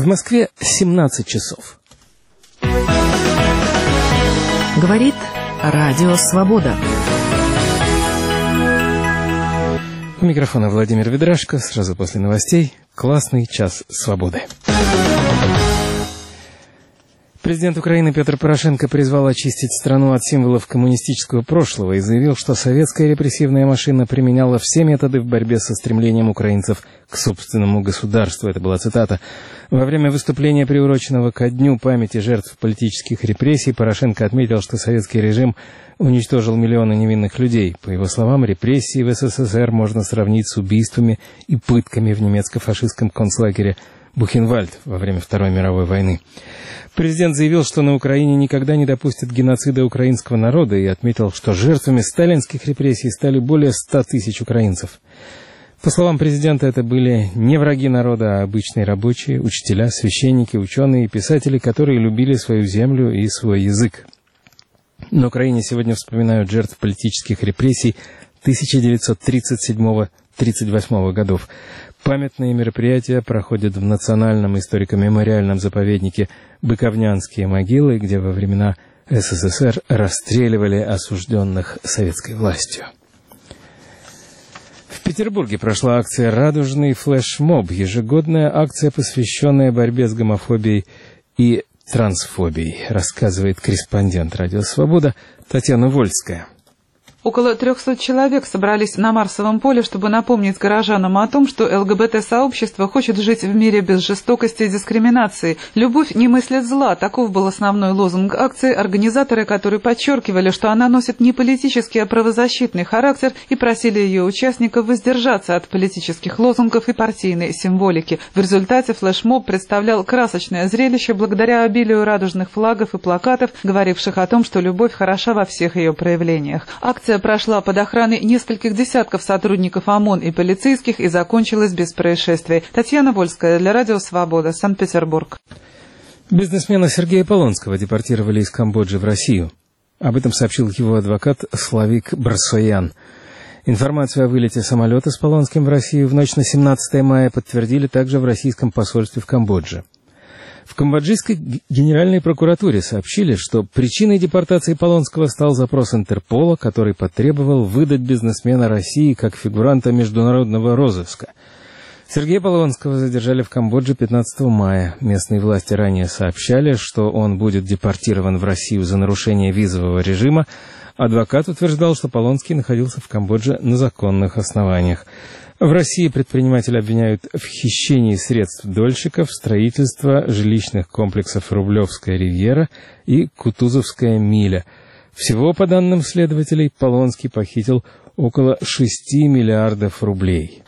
Москве 17 часов. Говорит Радио Свобода. У микрофона Владимир Ведрашко. Сразу после новостей классный час свободы. Президент Украины Петр Порошенко призвал очистить страну от символов коммунистического прошлого и заявил, что советская репрессивная машина применяла все методы в борьбе со стремлением украинцев к собственному государству. Это была цитата. Во время выступления, приуроченного ко Дню памяти жертв политических репрессий, Порошенко отметил, что советский режим уничтожил миллионы невинных людей. По его словам, репрессии в СССР можно сравнить с убийствами и пытками в немецко-фашистском концлагере Бухенвальд во время Второй мировой войны. Президент заявил, что на Украине никогда не допустят геноцида украинского народа и отметил, что жертвами сталинских репрессий стали более 100 тысяч украинцев. По словам президента, это были не враги народа, а обычные рабочие, учителя, священники, ученые и писатели, которые любили свою землю и свой язык. На Украине сегодня вспоминают жертв политических репрессий 1937-1938 годов. Памятные мероприятия проходят в Национальном историко-мемориальном заповеднике Быковнянские могилы, где во времена СССР расстреливали осужденных советской властью. В Петербурге прошла акция «Радужный флешмоб», ежегодная акция, посвященная борьбе с гомофобией и трансфобией, рассказывает корреспондент «Радио Свобода» Татьяна Вольская. Около 300 человек собрались на Марсовом поле, чтобы напомнить горожанам о том, что ЛГБТ-сообщество хочет жить в мире без жестокости и дискриминации. «Любовь не мыслит зла» — таков был основной лозунг акции, организаторы которой подчеркивали, что она носит не политический, а правозащитный характер, и просили ее участников воздержаться от политических лозунгов и партийной символики. В результате флешмоб представлял красочное зрелище благодаря обилию радужных флагов и плакатов, говоривших о том, что любовь хороша во всех ее проявлениях. Акция прошла под охраной нескольких десятков сотрудников ОМОН и полицейских и закончилась без происшествий. Татьяна Вольская для Радио Свобода, Санкт-Петербург. Бизнесмена Сергея Полонского депортировали из Камбоджи в Россию. Об этом сообщил его адвокат Славик Барсоян. Информацию о вылете самолета с Полонским в Россию в ночь на 17 мая подтвердили также в российском посольстве в Камбодже. В камбоджийской генеральной прокуратуре сообщили, что причиной депортации Полонского стал запрос Интерпола, который потребовал выдать бизнесмена России как фигуранта международного розыска. Сергея Полонского задержали в Камбодже 15 мая. Местные власти ранее сообщали, что он будет депортирован в Россию за нарушение визового режима. Адвокат утверждал, что Полонский находился в Камбодже на законных основаниях. В России предприниматели обвиняют в хищении средств дольщиков, строительства жилищных комплексов «Рублевская ривьера» и «Кутузовская миля». Всего, по данным следователей, Полонский похитил около 6 миллиардов рублей.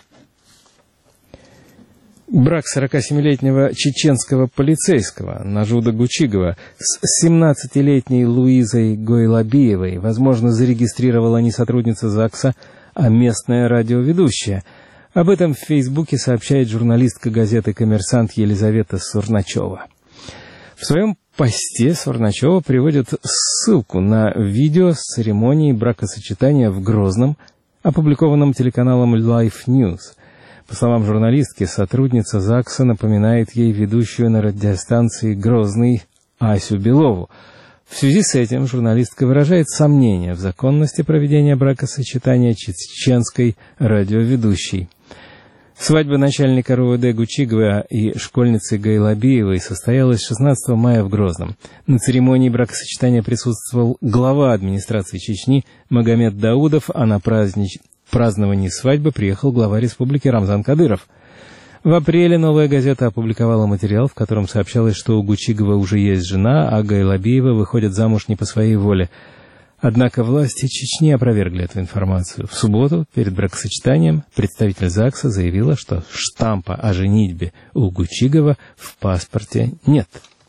Брак 47-летнего чеченского полицейского Нажуда Гучигова с 17-летней Луизой Гойлабиевой, возможно, зарегистрировала не сотрудница ЗАГСа, а местная радиоведущая. Об этом в Фейсбуке сообщает журналистка газеты «Коммерсант» Елизавета Сурначева. В своем посте Сурначева приводит ссылку на видео с церемонии бракосочетания в Грозном, опубликованном телеканалом Life News. По словам журналистки, сотрудница ЗАГСа напоминает ей ведущую на радиостанции «Грозный» Асю Белову. В связи с этим журналистка выражает сомнения в законности проведения бракосочетания чеченской радиоведущей. Свадьба начальника РУВД Гучигова и школьницы Гойлабиевой состоялась 16 мая в Грозном. На церемонии бракосочетания присутствовал глава администрации Чечни Магомед Даудов, а на праздновании свадьбы приехал глава республики Рамзан Кадыров. В апреле «Новая газета» опубликовала материал, в котором сообщалось, что у Гучигова уже есть жена, а Гойлабиева выходит замуж не по своей воле. Однако власти Чечни опровергли эту информацию. В субботу, перед бракосочетанием, представитель ЗАГСа заявила, что штампа о женитьбе у Гучигова в паспорте нет.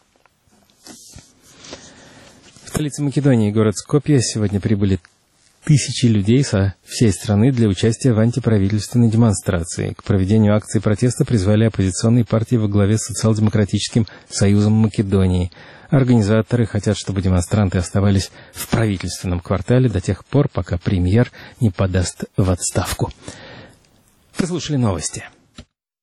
В столице Македонии, город Скопье, сегодня прибыли тысячи людей со всей страны для участия в антиправительственной демонстрации. К проведению акции протеста призвали оппозиционные партии во главе с Социал-демократическим союзом Македонии. Организаторы хотят, чтобы демонстранты оставались в правительственном квартале до тех пор, пока премьер не подаст в отставку. Вы слушали новости.